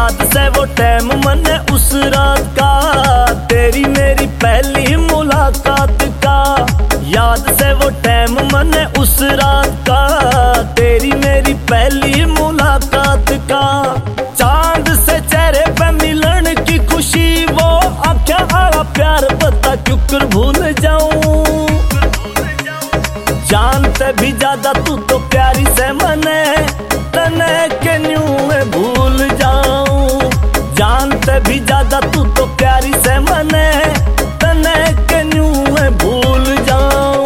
याद से वो टाइम मने उस रात का, तेरी मेरी पहली मुलाकात का। याद से वो टाइम मने उस रात का, तेरी मेरी पहली मुलाकात का। चांद से चेहरे पे मिलन की खुशी, वो आँखें आला प्यार बता क्यों कर भूल जाऊं। जानते भी ज्यादा तू तो प्यारी से मने, तने के न्यू में भूल जाऊं। जानते भी ज्यादा तू तो प्यारी से मने, तने के न्यू में भूल जाऊं।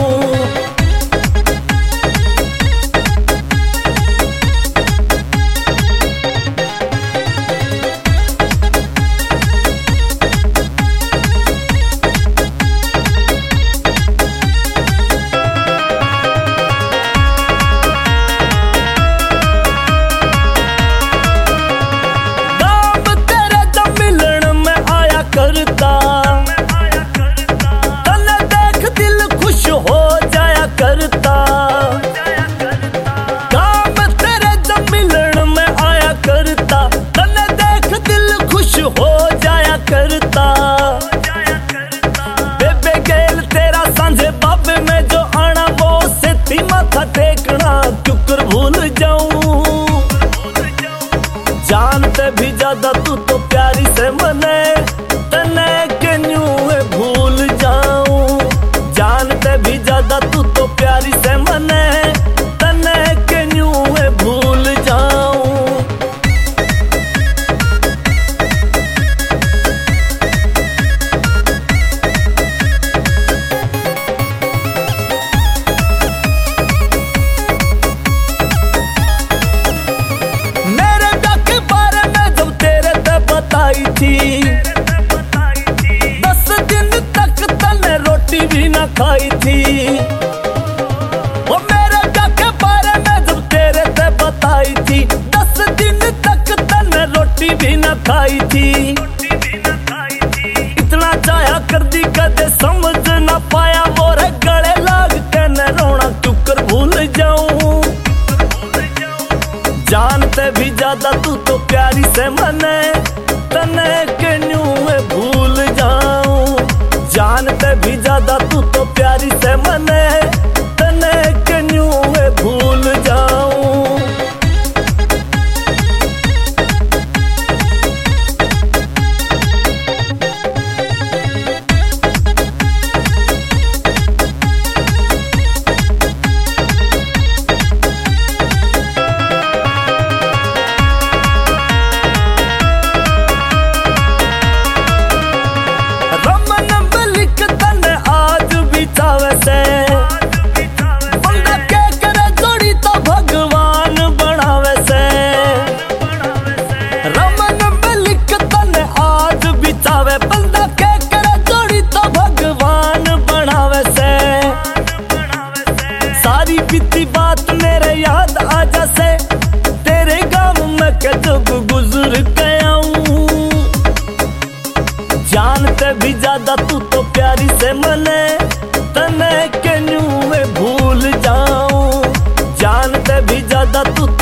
तने देख दिल खुश हो जाया करता, काम तेरे जब मिलन में आया करता। तने देख दिल खुश हो जाया करता। बेबे गेल तेरा सांझे बाबे में जो आना, वो सेती माथा टेकना क्यों कर भूल जाऊं। जानते भी ज्यादा तू तो प्यारी से मने, तने के न्यू में भूल जाऊं। जानते भी ज्यादा तू तो प्यारी से मने, तने के न्यू में भूल जाऊं। मेरे ब्याह के बारे में जब तेरे ते बताई थी, 10 दिन तक तने रोटी भी ना खाई थी। वो मेरे ब्याह के बारे में जब तेरे ते बताई थी, 10 दिन तक तने रोटी भी ना खाई थी। इतना चाया कर दी कदे समझ ना पाया, मोरे गले लाग के न रोना क्यों कर भूल जाऊं। जानते भी ज्यादा तू तो प्यारी से मने, तने के न्यू में भूल जाऊं। जानते भी ज्यादा तू तो प्यारी से मने, तने के न्यू में भूल जाऊं। बंदा के करे जोड़ी तो भगवान बनावे से। रमन में लिख तने आज बितावे, बंदा के करे जोड़ी तो भगवान बनावे से। सारी बीती बात मेरे याद आ जैसे, तेरे गाँव में के जब गुजर गया हूँ। जानते भी ज्यादा तू तो प्यारी से मने, तने के न्यू में भूल जाऊं। जानते भी ज्यादा तू